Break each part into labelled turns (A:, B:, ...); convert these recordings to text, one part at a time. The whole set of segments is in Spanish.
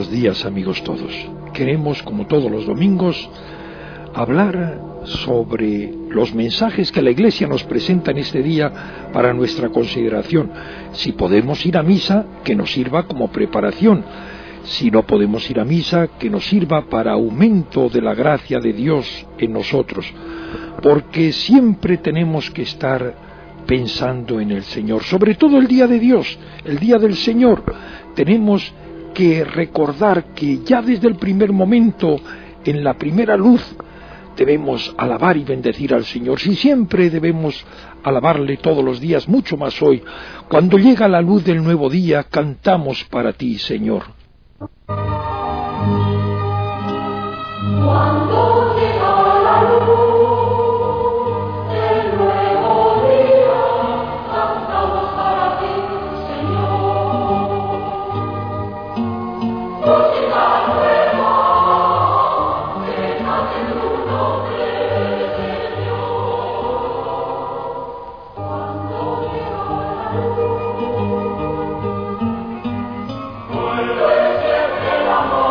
A: buenos días, amigos todos. Queremos, como todos los domingos, hablar sobre los mensajes que la Iglesia nos presenta en este día para nuestra consideración. Si podemos ir a misa, que nos sirva como preparación. Si no podemos ir a misa, que nos sirva para aumento de la gracia de Dios en nosotros. Porque siempre tenemos que estar pensando en el Señor, sobre todo el día de Dios, el día del Señor. Tenemos que recordar que ya desde el primer momento, en la primera luz, debemos alabar y bendecir al Señor. Si siempre debemos alabarle todos los días, mucho más hoy. Cuando llega la luz del nuevo día, cantamos para ti, Señor.
B: Cuando llega la luz del nuevo día, cantamos para ti, Señor. Música nueva, que nace en tu nombre, Señor. Cuando llega la luz, vuelve siempre el amor.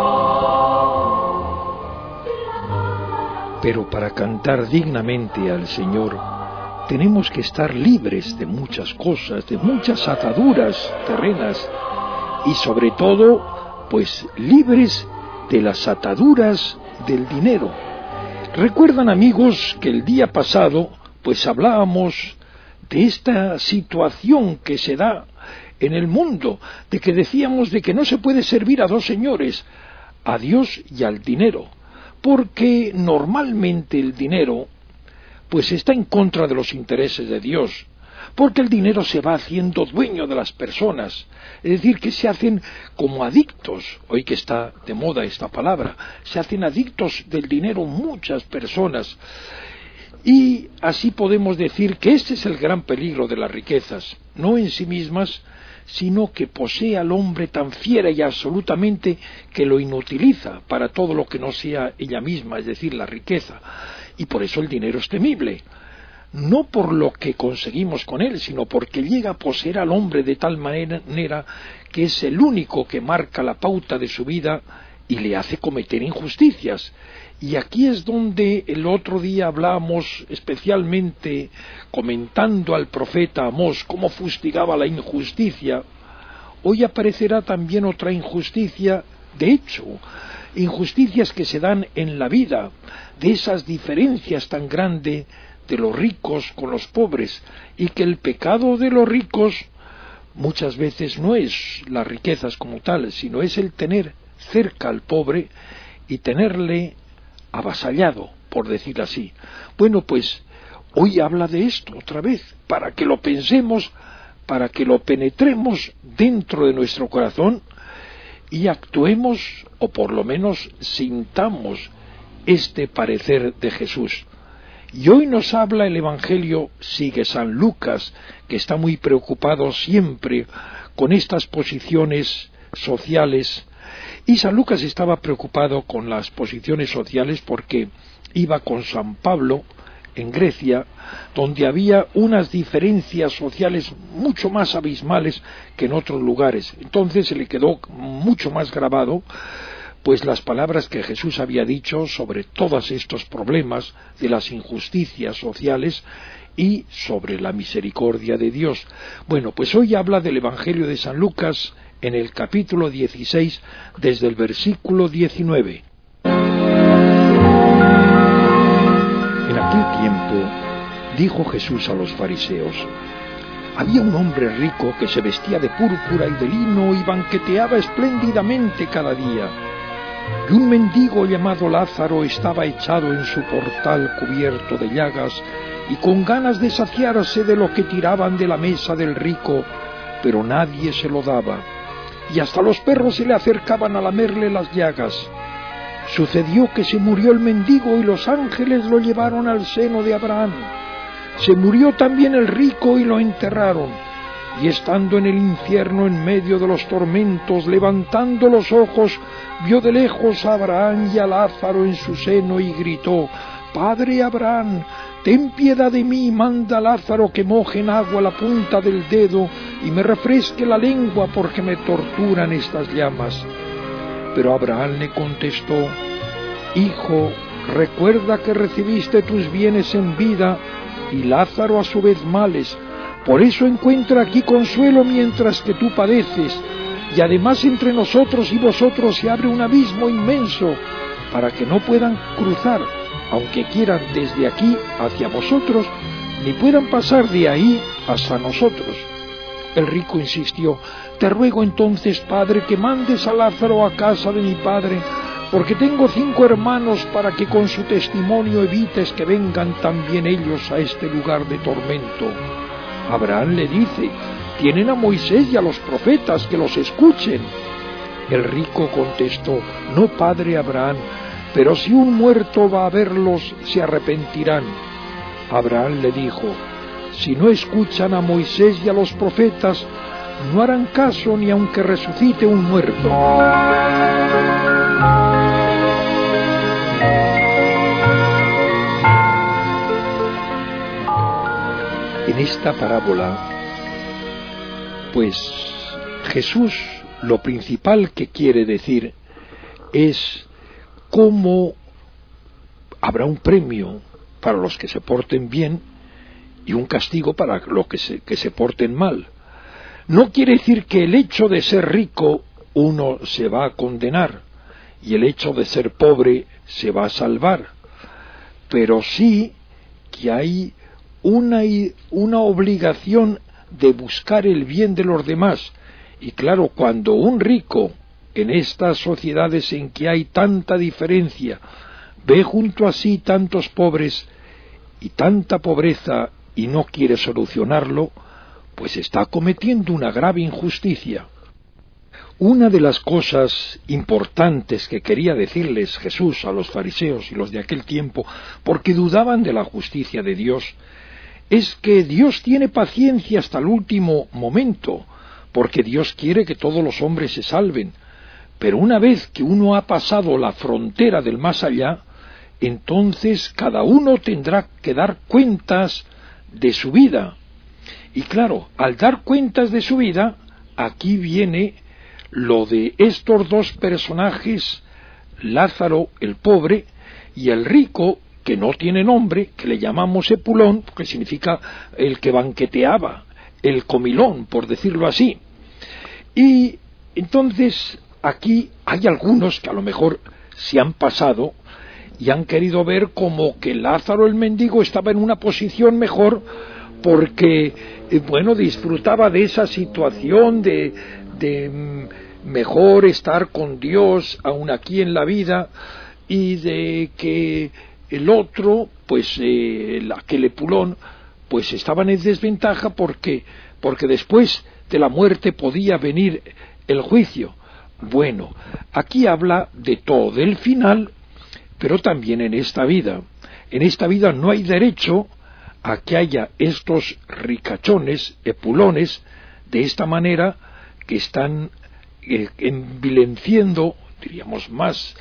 A: Pero para cantar dignamente al Señor, tenemos que estar libres de muchas cosas, de muchas ataduras terrenas, y sobre todo, pues libres de las ataduras del dinero. Recuerdan, amigos, que el día pasado, pues hablábamos de esta situación que se da en el mundo, de que decíamos de que no se puede servir a dos señores, a Dios y al dinero, porque normalmente el dinero pues está en contra de los intereses de Dios, porque el dinero se va haciendo dueño de las personas, es decir, que se hacen como adictos. Hoy que está de moda esta palabra, se hacen adictos del dinero muchas personas, y así podemos decir que este es el gran peligro de las riquezas, no en sí mismas, sino que posee al hombre tan fiera y absolutamente que lo inutiliza para todo lo que no sea ella misma, es decir, la riqueza. Y por eso el dinero es temible, no por lo que conseguimos con él, sino porque llega a poseer al hombre de tal manera que es el único que marca la pauta de su vida y le hace cometer injusticias. Y aquí es donde el otro día hablamos especialmente comentando al profeta Amós cómo fustigaba la injusticia. Hoy aparecerá también otra injusticia, de hecho, injusticias que se dan en la vida, de esas diferencias tan grandes de los ricos con los pobres, y que el pecado de los ricos muchas veces no es las riquezas como tal, sino es el tener cerca al pobre y tenerle avasallado, por decir así. Bueno, pues hoy habla de esto otra vez, para que lo pensemos, para que lo penetremos dentro de nuestro corazón y actuemos, o por lo menos sintamos este parecer de Jesús. Y hoy nos habla el Evangelio, sigue San Lucas, que está muy preocupado siempre con estas posiciones sociales. Y San Lucas estaba preocupado con las posiciones sociales porque iba con San Pablo en Grecia, donde había unas diferencias sociales mucho más abismales que en otros lugares. Entonces se le quedó mucho más grabado pues las palabras que Jesús había dicho sobre todos estos problemas de las injusticias sociales y sobre la misericordia de Dios. Bueno, pues hoy habla del Evangelio de San Lucas en el capítulo 16, desde el versículo 19. En aquel tiempo dijo Jesús a los fariseos: había un hombre rico que se vestía de púrpura y de lino y banqueteaba espléndidamente cada día. Y un mendigo llamado Lázaro estaba echado en su portal cubierto de llagas y con ganas de saciarse de lo que tiraban de la mesa del rico, pero nadie se lo daba. Y hasta los perros se le acercaban a lamerle las llagas. Sucedió que se murió el mendigo y los ángeles lo llevaron al seno de Abraham. Se murió también el rico y lo enterraron. Y estando en el infierno en medio de los tormentos, levantando los ojos, vio de lejos a Abraham y a Lázaro en su seno y gritó: Padre Abraham, ten piedad de mí, manda a Lázaro que moje en agua la punta del dedo y me refresque la lengua porque me torturan estas llamas. Pero Abraham le contestó: Hijo, recuerda que recibiste tus bienes en vida y Lázaro a su vez males. Por eso encuentra aquí consuelo mientras que tú padeces. Y además entre nosotros y vosotros se abre un abismo inmenso para que no puedan cruzar, aunque quieran, desde aquí hacia vosotros, ni puedan pasar de ahí hasta nosotros. El rico insistió: Te ruego entonces, padre, que mandes a Lázaro a casa de mi padre, porque tengo 5 hermanos, para que con su testimonio evites que vengan también ellos a este lugar de tormento. Abraham le dice: Tienen a Moisés y a los profetas, que los escuchen. El rico contestó: No, padre Abraham, pero si un muerto va a verlos, se arrepentirán. Abraham le dijo: Si no escuchan a Moisés y a los profetas, no harán caso ni aunque resucite un muerto. En esta parábola, pues Jesús lo principal que quiere decir es cómo habrá un premio para los que se porten bien y un castigo para los que se porten mal. No quiere decir que el hecho de ser rico uno se va a condenar y el hecho de ser pobre se va a salvar, pero sí que hay una obligación de buscar el bien de los demás. Y claro, cuando un rico, en estas sociedades en que hay tanta diferencia, ve junto a sí tantos pobres y tanta pobreza y no quiere solucionarlo, pues está cometiendo una grave injusticia. Una de las cosas importantes que quería decirles Jesús a los fariseos y los de aquel tiempo, porque dudaban de la justicia de Dios, es que Dios tiene paciencia hasta el último momento, porque Dios quiere que todos los hombres se salven. Pero una vez que uno ha pasado la frontera del más allá, entonces cada uno tendrá que dar cuentas de su vida. Y claro, al dar cuentas de su vida, aquí viene lo de estos 2 personajes, Lázaro el pobre y el rico, que no tiene nombre, que le llamamos Epulón, que significa el que banqueteaba, el comilón, por decirlo así. Y entonces aquí hay algunos que a lo mejor se han pasado y han querido ver como que Lázaro el mendigo estaba en una posición mejor porque, disfrutaba de esa situación de mejor estar con Dios aún aquí en la vida, y de que el otro, aquel Epulón, pues estaban en desventaja porque después de la muerte podía venir el juicio. Bueno, aquí habla de todo, del final, pero también en esta vida. En esta vida no hay derecho a que haya estos ricachones, Epulones, de esta manera, que están envilenciendo, diríamos más,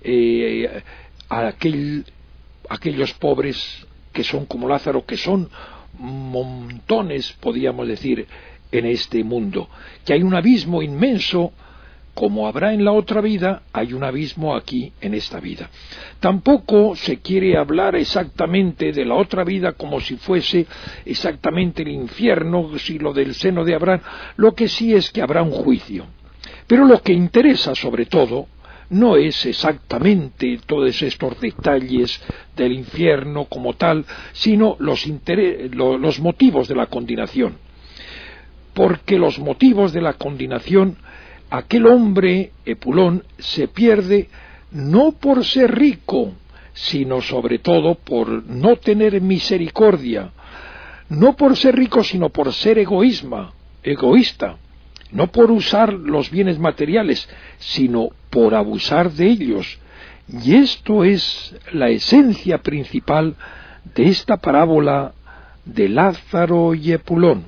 A: a aquellos pobres que son como Lázaro, que son montones, podríamos decir, en este mundo, que hay un abismo inmenso. Como habrá en la otra vida, hay un abismo aquí en esta vida. Tampoco se quiere hablar exactamente de la otra vida como si fuese exactamente el infierno, si lo del seno de Abraham. Lo que sí es que habrá un juicio. Pero lo que interesa sobre todo no es exactamente todos estos detalles del infierno como tal, sino los motivos de la condenación. Porque los motivos de la condenación, aquel hombre, Epulón, se pierde no por ser rico, sino sobre todo por no tener misericordia. No por ser rico, sino por ser egoísta. No por usar los bienes materiales, sino por abusar de ellos. Y esto es la esencia principal de esta parábola de Lázaro y Epulón.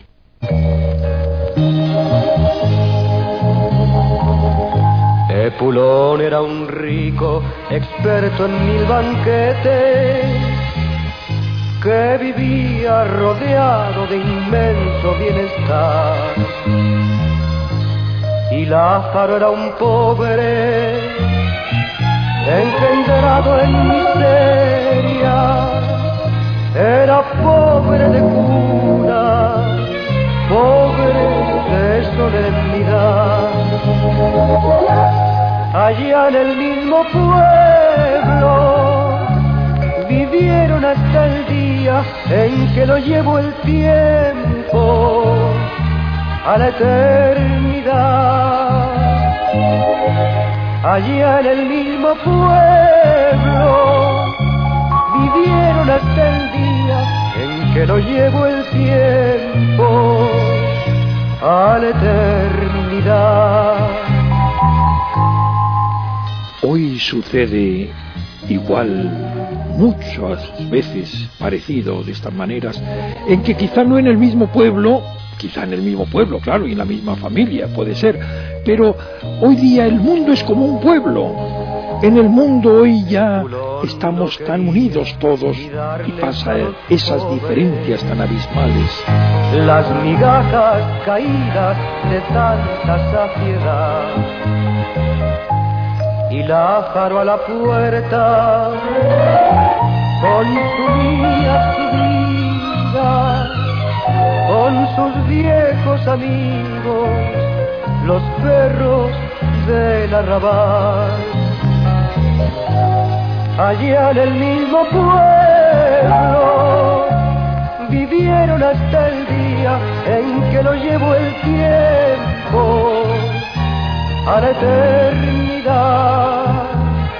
C: Epulón era un rico, experto en 1000 banquetes, que vivía rodeado de inmenso bienestar. y Lázaro era un pobre engendrado en miseria, era pobre de cuna, pobre de solemnidad. Allá en el mismo pueblo vivieron hasta el día en que lo llevó el tiempo a la eternidad. Allá en el mismo pueblo vivieron hasta el día en que lo llevó el tiempo a la eternidad.
A: Hoy sucede igual, muchas veces parecido de estas maneras, en que quizá no en el mismo pueblo, claro, y en la misma familia puede ser, pero hoy día el mundo es como un pueblo. En el mundo hoy ya estamos tan unidos todos y pasa esas diferencias tan abismales.
C: Las migajas caídas de tanta saciedad y Lázaro a la puerta con su vida, su vida, con sus viejos amigos, los perros del arrabal. Allá en el mismo pueblo vivieron hasta el día en que lo llevó el tiempo a la eternidad.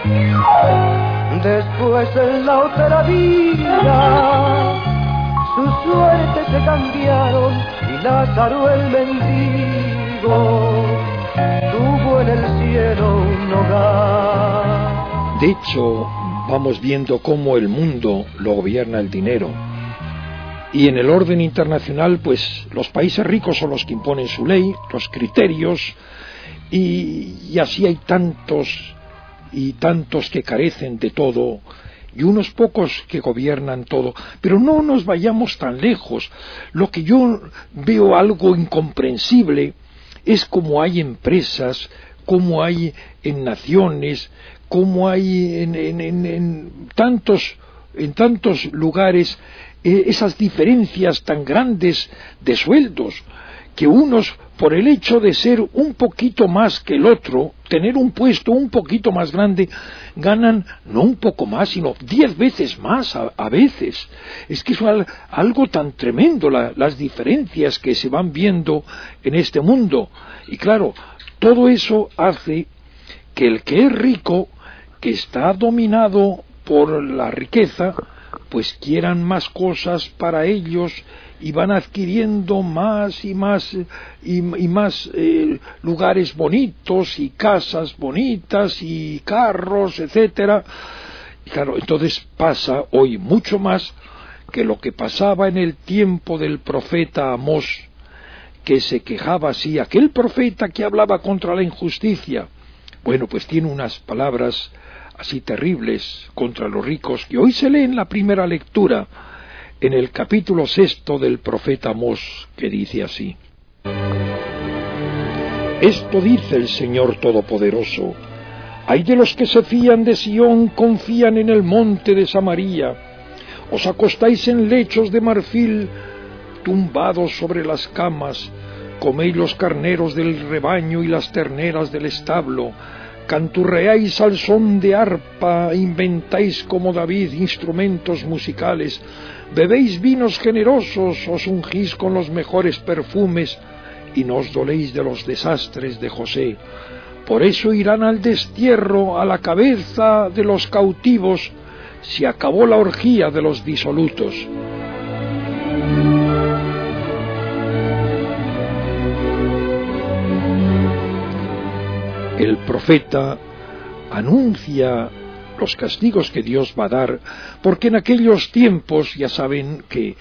C: Después en la otra vida sus suertes se cambiaron y Lázaro el mendigo tuvo en el cielo un hogar.
A: De hecho, vamos viendo cómo el mundo lo gobierna el dinero. Y en el orden internacional, pues los países ricos son los que imponen su ley, los criterios, y así hay tantos y tantos que carecen de todo, y unos pocos que gobiernan todo. Pero no nos vayamos tan lejos. Lo que yo veo algo incomprensible es cómo hay empresas, cómo hay en naciones, cómo hay en tantos lugares esas diferencias tan grandes de sueldos, que unos, por el hecho de ser un poquito más que el otro, tener un puesto un poquito más grande, ganan no un poco más, sino 10 veces más a veces. Es que es algo tan tremendo las diferencias que se van viendo en este mundo. Y claro, todo eso hace que el que es rico, que está dominado por la riqueza, pues quieran más cosas para ellos y van adquiriendo más y más lugares bonitos y casas bonitas y carros, etcétera. Y claro, entonces pasa hoy mucho más que lo que pasaba en el tiempo del profeta Amós, que se quejaba así, aquel profeta que hablaba contra la injusticia. Bueno, pues tiene unas palabras así terribles contra los ricos, que hoy se lee en la primera lectura, en el capítulo 6 del profeta Amós, que dice así: Esto dice el Señor Todopoderoso: Ay de los que se fían de Sión, confían en el monte de Samaria. Os acostáis en lechos de marfil, tumbados sobre las camas, coméis los carneros del rebaño y las terneras del establo, canturreáis al son de arpa, inventáis como David instrumentos musicales, bebéis vinos generosos, os ungís con los mejores perfumes, y no os doléis de los desastres de José. Por eso irán al destierro a la cabeza de los cautivos, se acabó la orgía de los disolutos. El profeta anuncia los castigos que Dios va a dar, porque en aquellos tiempos ya saben que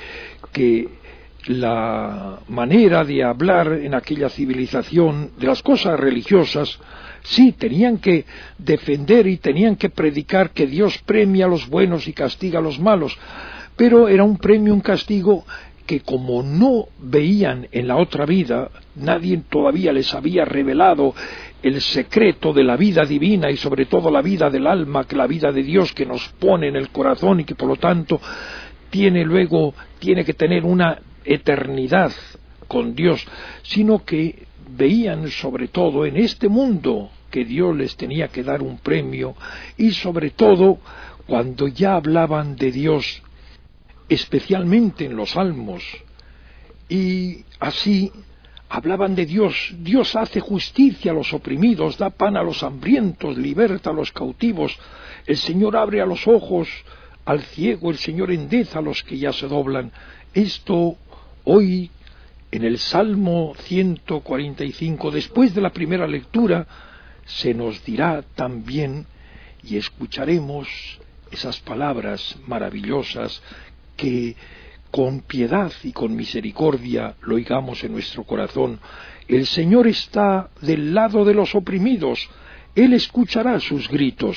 A: la manera de hablar en aquella civilización de las cosas religiosas, sí, tenían que defender y tenían que predicar que Dios premia a los buenos y castiga a los malos, pero era un premio, un castigo que como no veían en la otra vida, nadie todavía les había revelado el secreto de la vida divina y sobre todo la vida del alma, que la vida de Dios que nos pone en el corazón y que por lo tanto tiene que tener una eternidad con Dios, sino que veían sobre todo en este mundo que Dios les tenía que dar un premio, y sobre todo cuando ya hablaban de Dios, especialmente en los salmos, y así hablaban de Dios. Dios hace justicia a los oprimidos, da pan a los hambrientos, liberta a los cautivos, el Señor abre a los ojos al ciego, el Señor endeza a los que ya se doblan. Esto hoy en el Salmo 145, después de la primera lectura, se nos dirá también, y escucharemos esas palabras maravillosas que con piedad y con misericordia lo oigamos en nuestro corazón. El Señor está del lado de los oprimidos, Él escuchará sus gritos.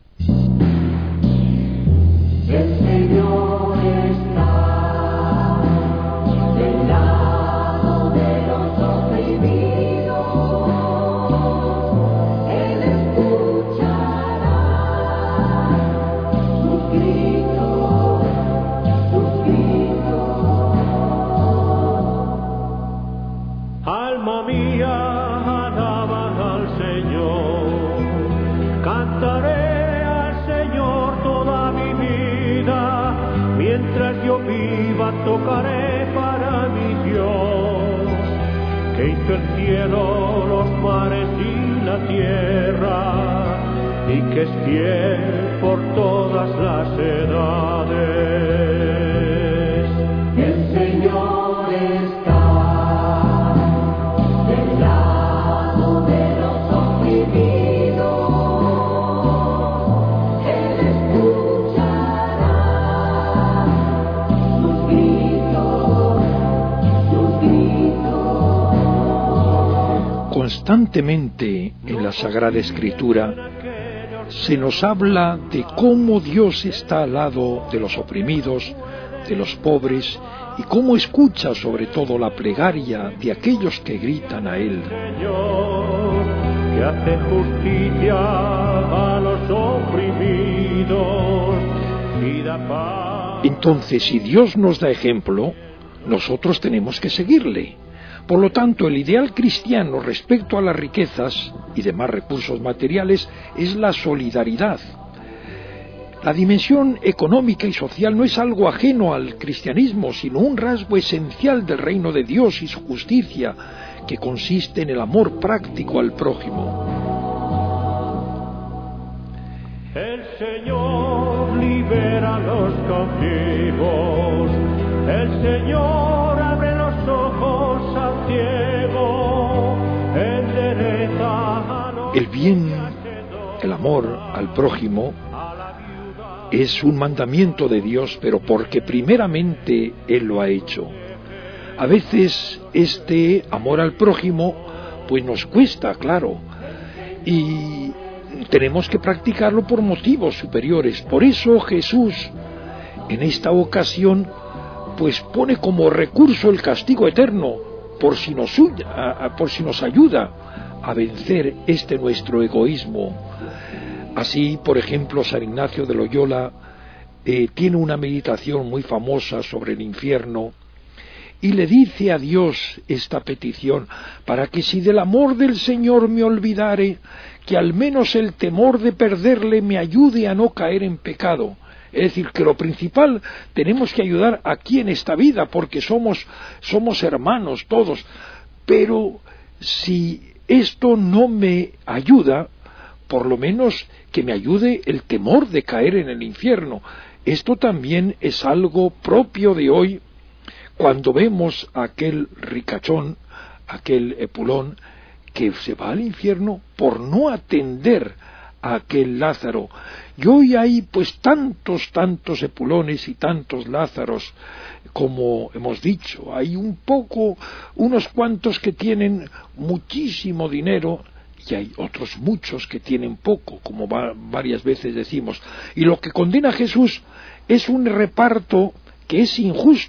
B: El Señor está del lado de los oprimidos, Él escuchará sus gritos, sus gritos.
D: Alma mía, alaba al Señor, cantaré mientras yo viva, tocaré para mi Dios, que hizo el cielo, los mares y la tierra, y que es fiel por todas las edades.
B: El Señor está del lado de los oprimidos, Él escuchará sus gritos.
A: Constantemente en la Sagrada Escritura se nos habla de cómo Dios está al lado de los oprimidos, de los pobres, y cómo escucha sobre todo la plegaria de aquellos que gritan a Él.
D: Señor, que hace justicia a los oprimidos y da paz.
A: Entonces, si Dios nos da ejemplo, nosotros tenemos que seguirle. Por lo tanto, el ideal cristiano respecto a las riquezas y demás recursos materiales es la solidaridad. La dimensión económica y social no es algo ajeno al cristianismo, sino un rasgo esencial del reino de Dios y su justicia, que consiste en el amor práctico al prójimo.
D: El Señor libera a los cautivos, el Señor abre los ojos al ciego, endereza a los...
A: El bien, el amor al prójimo, es un mandamiento de Dios, pero porque primeramente Él lo ha hecho. A veces este amor al prójimo pues nos cuesta, claro, y tenemos que practicarlo por motivos superiores. Por eso Jesús en esta ocasión pues pone como recurso el castigo eterno, por si nos ayuda a vencer este nuestro egoísmo. Así, por ejemplo, San Ignacio de Loyola tiene una meditación muy famosa sobre el infierno y le dice a Dios esta petición: para que si del amor del Señor me olvidare, que al menos el temor de perderle me ayude a no caer en pecado. Es decir, que lo principal, tenemos que ayudar aquí en esta vida, porque somos hermanos todos, pero si esto no me ayuda, por lo menos que me ayude el temor de caer en el infierno. Esto también es algo propio de hoy, cuando vemos a aquel ricachón, aquel Epulón, que se va al infierno por no atender a aquel Lázaro. Y hoy hay pues tantos Epulones y tantos Lázaros, como hemos dicho. Hay unos cuantos que tienen muchísimo dinero, y hay otros muchos que tienen poco, como varias veces decimos. Y lo que condena a Jesús es un reparto que es injusto.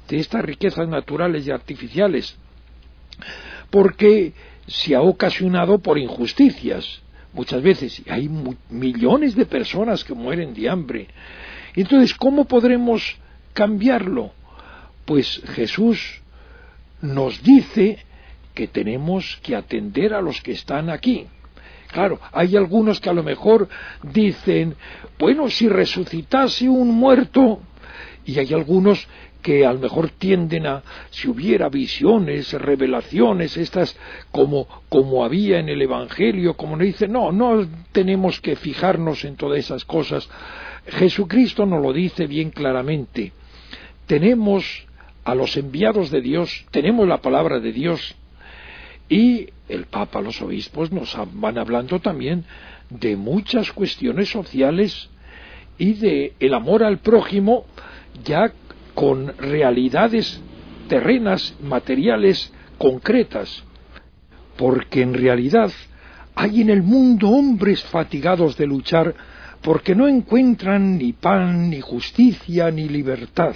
A: de estas riquezas naturales y artificiales, porque se ha ocasionado por injusticias. Muchas veces hay millones de personas que mueren de hambre. Entonces, ¿cómo podremos cambiarlo? Pues Jesús nos dice que tenemos que atender a los que están aquí. Claro, hay algunos que a lo mejor dicen, bueno, si resucitase un muerto, y hay algunos que a lo mejor tienden a, si hubiera visiones, revelaciones, estas como había en el Evangelio, como nos dice, no tenemos que fijarnos en todas esas cosas. Jesucristo nos lo dice bien claramente. Tenemos a los enviados de Dios, tenemos la palabra de Dios, y el Papa, los obispos nos van hablando también de muchas cuestiones sociales y de el amor al prójimo, ya con realidades terrenas, materiales, concretas, porque en realidad hay en el mundo hombres fatigados de luchar porque no encuentran ni pan, ni justicia, ni libertad.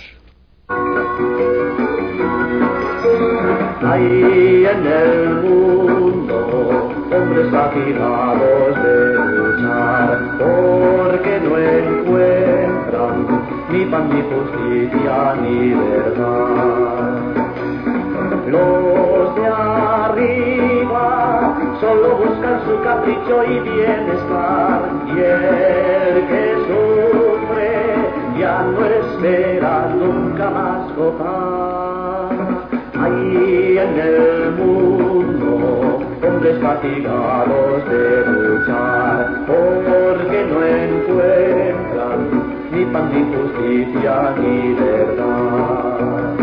C: Hay en el mundo hombres fatigados de luchar porque no encuentran ni pan, ni justicia, ni verdad. Los de arriba solo buscan su capricho y bienestar, y el que sufre ya no espera nunca más gozar. Hay en el mundo hombres fatigados de luchar porque no encuentran ni pan, ni justicia, ni verdad.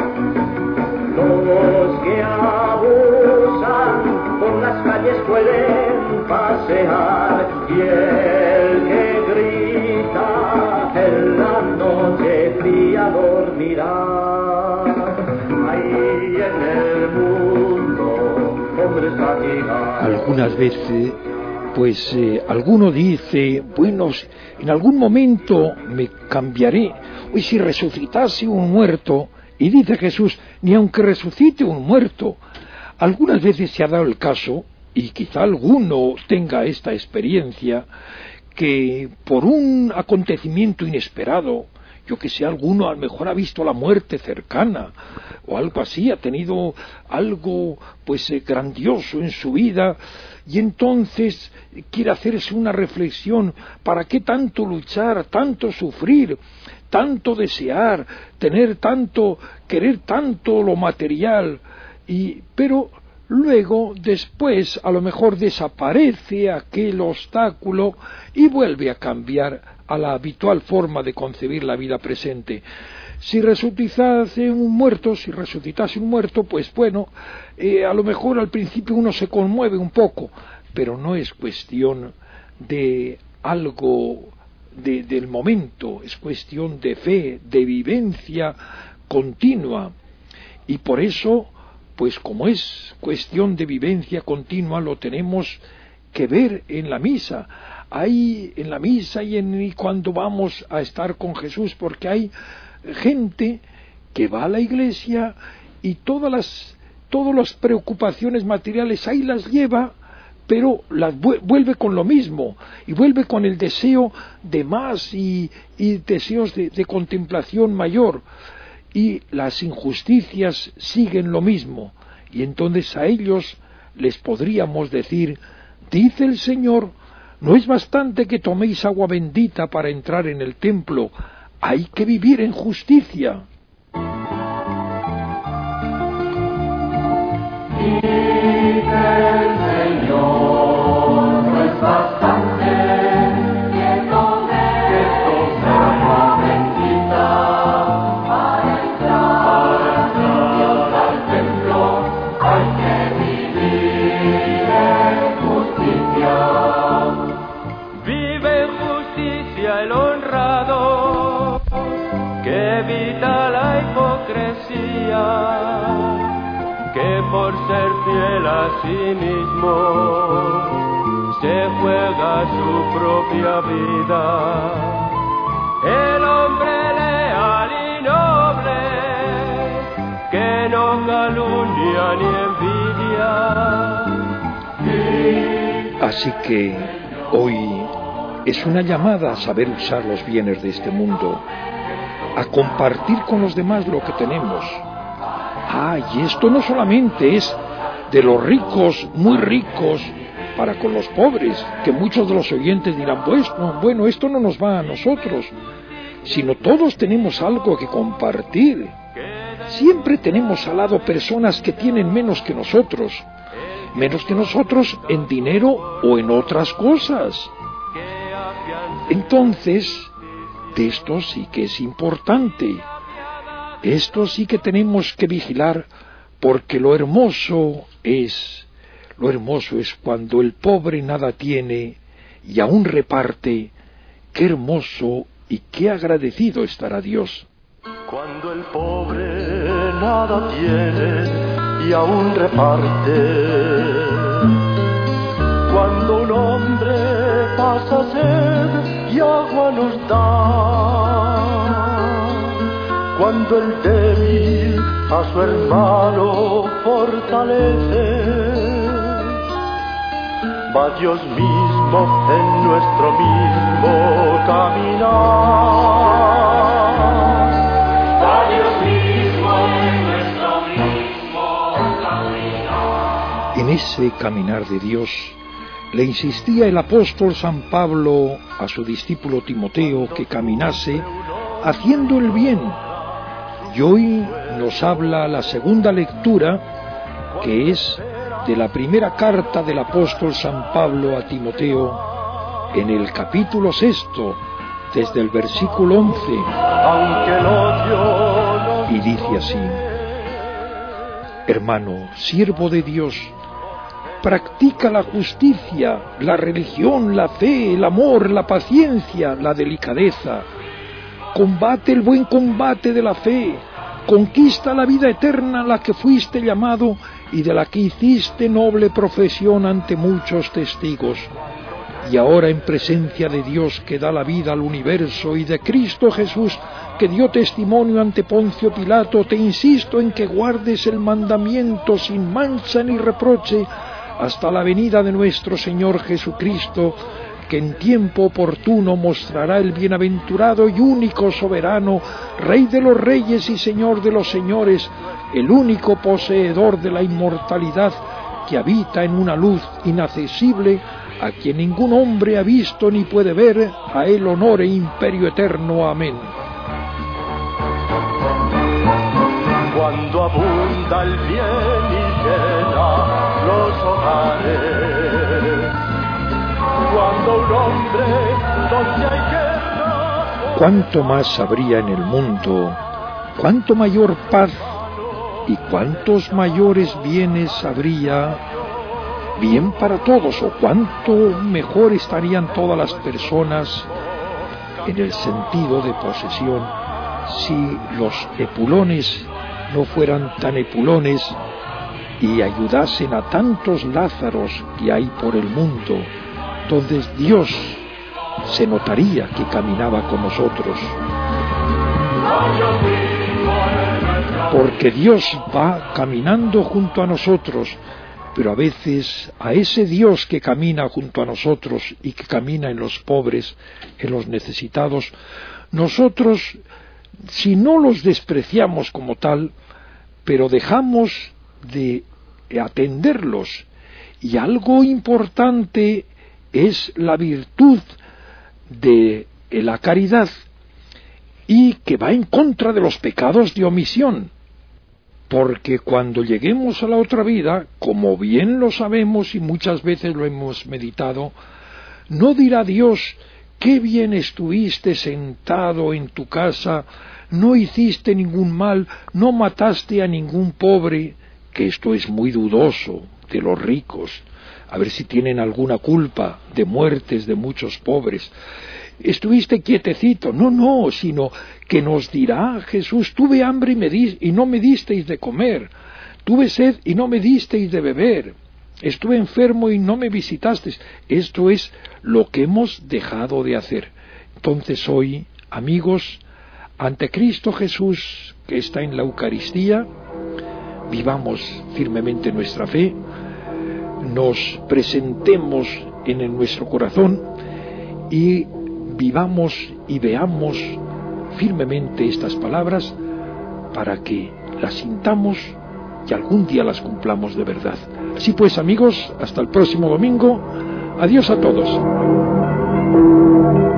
C: Los que abusan por las calles pueden pasear, y el que grita en la noche fría dormirá. Ahí en el mundo hombres fatigados.
A: Algunas veces pues alguno dice, bueno, en algún momento me cambiaré, hoy si resucitase un muerto, y dice Jesús, ni aunque resucite un muerto. Algunas veces se ha dado el caso, y quizá alguno tenga esta experiencia, que por un acontecimiento inesperado, yo que sé, alguno a lo mejor ha visto la muerte cercana, o algo así, ha tenido algo pues grandioso en su vida, y entonces quiere hacerse una reflexión, ¿para qué tanto luchar, tanto sufrir, tanto desear, tener tanto, querer tanto lo material? Pero luego, después, a lo mejor desaparece aquel obstáculo y vuelve a cambiar a la habitual forma de concebir la vida presente. Si resucitase un muerto, pues bueno, a lo mejor al principio uno se conmueve un poco, pero no es cuestión de algo del momento, es cuestión de fe, de vivencia continua. Y por eso, pues como es cuestión de vivencia continua, lo tenemos que ver en la misa. Hay en la misa y cuando vamos a estar con Jesús, porque hay gente que va a la iglesia y todas las preocupaciones materiales ahí las lleva, pero las vuelve con lo mismo, y vuelve con el deseo de más y deseos de contemplación mayor, y las injusticias siguen lo mismo, y entonces a ellos les podríamos decir, dice el Señor, no es bastante que toméis agua bendita para entrar en el templo, hay que vivir en justicia.
E: Por ser fiel a sí mismo, se juega su propia vida. El hombre leal y noble que no calumnia ni envidia.
A: Así que hoy es una llamada a saber usar los bienes de este mundo, a compartir con los demás lo que tenemos. Y esto no solamente es de los ricos, muy ricos, para con los pobres, que muchos de los oyentes dirán, bueno, esto no nos va a nosotros, sino todos tenemos algo que compartir. Siempre tenemos al lado personas que tienen menos que nosotros en dinero o en otras cosas. Entonces, de esto sí que es importante, esto sí que tenemos que vigilar, porque lo hermoso es cuando el pobre nada tiene y aún reparte. Qué hermoso y qué agradecido estará Dios.
C: Cuando el pobre nada tiene y aún reparte, cuando un hombre pasa sed y agua nos da, cuando el débil a su hermano fortalece, va Dios mismo en nuestro mismo caminar. Va Dios mismo en nuestro mismo caminar.
A: En ese caminar de Dios le insistía el apóstol San Pablo a su discípulo Timoteo que caminase haciendo el bien. Y hoy nos habla la segunda lectura, que es de la primera carta del apóstol San Pablo a Timoteo, en el capítulo 6, desde el versículo 11, y dice así: Hermano, siervo de Dios, practica la justicia, la religión, la fe, el amor, la paciencia, la delicadeza. Combate el buen combate de la fe, conquista la vida eterna a la que fuiste llamado y de la que hiciste noble profesión ante muchos testigos. Y ahora, en presencia de Dios que da la vida al universo y de Cristo Jesús que dio testimonio ante Poncio Pilato, te insisto en que guardes el mandamiento sin mancha ni reproche hasta la venida de nuestro Señor Jesucristo, que en tiempo oportuno mostrará el bienaventurado y único soberano, Rey de los reyes y Señor de los señores, el único poseedor de la inmortalidad, que habita en una luz inaccesible, a quien ningún hombre ha visto ni puede ver, a él honor e imperio eterno. Amén.
C: Cuando abunda el bien y llena los hogares, cuando un hombre donde hay guerra,
A: cuánto más habría en el mundo, cuánto mayor paz y cuántos mayores bienes habría, bien para todos, o cuánto mejor estarían todas las personas en el sentido de posesión si los epulones no fueran tan epulones y ayudasen a tantos Lázaros que hay por el mundo. Entonces Dios se notaría que caminaba con nosotros, porque Dios va caminando junto a nosotros. Pero a veces a ese Dios que camina junto a nosotros y que camina en los pobres, en los necesitados, nosotros, si no los despreciamos como tal, pero dejamos de atenderlos. Y algo importante es la virtud de la caridad, y que va en contra de los pecados de omisión. Porque cuando lleguemos a la otra vida, como bien lo sabemos y muchas veces lo hemos meditado, no dirá Dios: qué bien estuviste sentado en tu casa, no hiciste ningún mal, no mataste a ningún pobre, que esto es muy dudoso de los ricos, a ver si tienen alguna culpa de muertes de muchos pobres. Estuviste quietecito, no, sino que nos dirá Jesús: tuve hambre y no me disteis de comer, tuve sed y no me disteis de beber, estuve enfermo y no me visitasteis. Esto es lo que hemos dejado de hacer. Entonces hoy, amigos, ante Cristo Jesús, que está en la Eucaristía, vivamos firmemente nuestra fe, nos presentemos en nuestro corazón y vivamos y veamos firmemente estas palabras para que las sintamos y algún día las cumplamos de verdad. Así pues, amigos, hasta el próximo domingo. Adiós a todos.